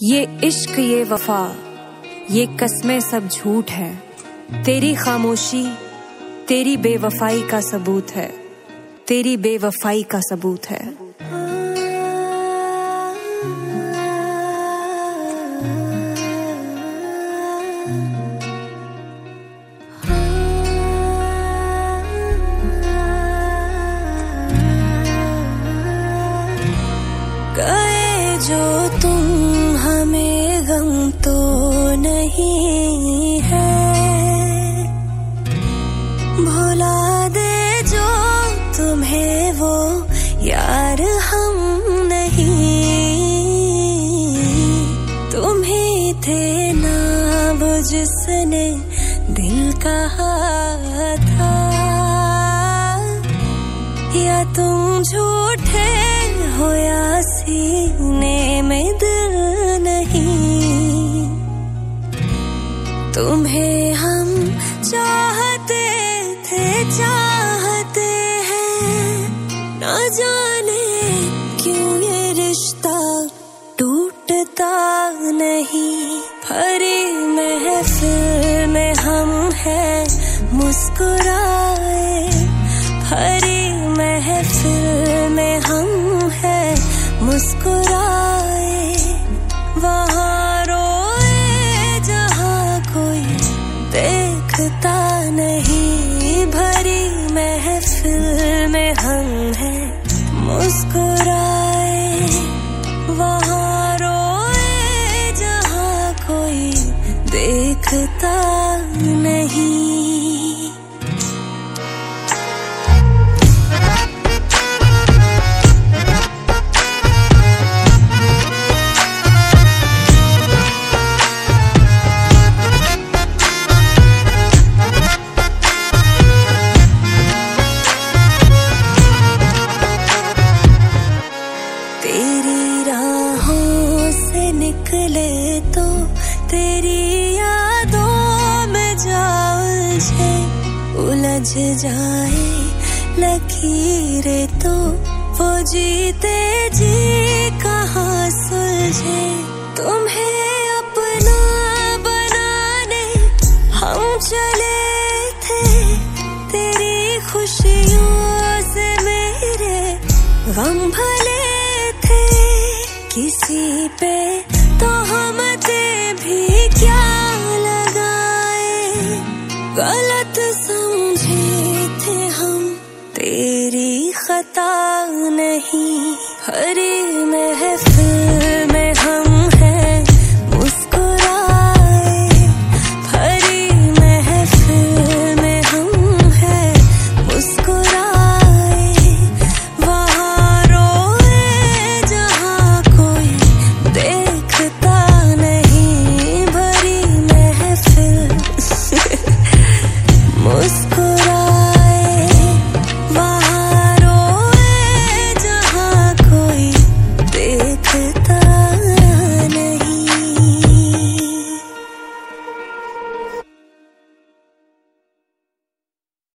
ये इश्क ये वफा ये कस्में सब झूठ है। तेरी खामोशी तेरी बेवफाई का सबूत है। तेरी बेवफाई का सबूत है। गए जो तुम हमें गम तो नहीं है। भुला दे जो तुम्हें वो यार हम नहीं। तुम ही थे ना वो जिसने दिल कहा था। या तुम झूठे हो या सीने में दिल नहीं। तुम्हें हम चाहते थे चाहते हैं। न जाने क्यों ये रिश्ता टूटता नहीं। भरी महफिल में हम हैं मुस्कुराए। भरी महफिल में हम हैं मुस्कुराए। वहाँ रोए जहाँ कोई देखता नहीं। भरी महफिल में हम हैं मुस्कुराए। वहाँ रोए जहाँ कोई देखता नहीं। तेरी राहों से निकले तो तेरी यादों में जा उलझ जाए लकीरें तो वो जीते जी कहाँ सुलझे। तुम्हें अपना बनाने हम चले थे। तेरी खुशियों से मेरे गम भले थे। किसी पे तो हम भी क्या लगाए। गलत समझे थे हम तेरी खता नहीं। हरी में